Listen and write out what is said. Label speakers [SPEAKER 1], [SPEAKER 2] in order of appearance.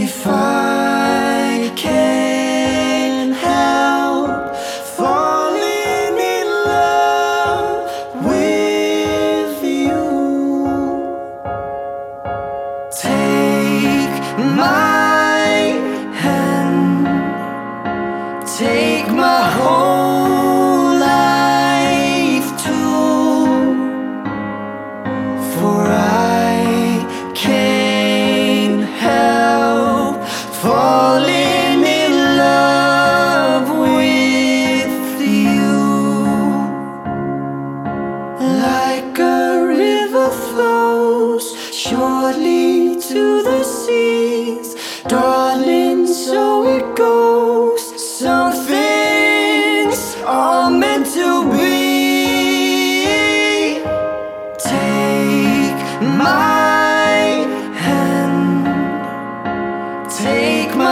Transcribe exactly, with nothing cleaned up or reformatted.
[SPEAKER 1] If I can help falling in love with you, take my hand, take my whole life too, for I can't help falling in love with you. Like a river flows surely to the seas, darling, so it goes. Some things are meant to be. Take my hand, take my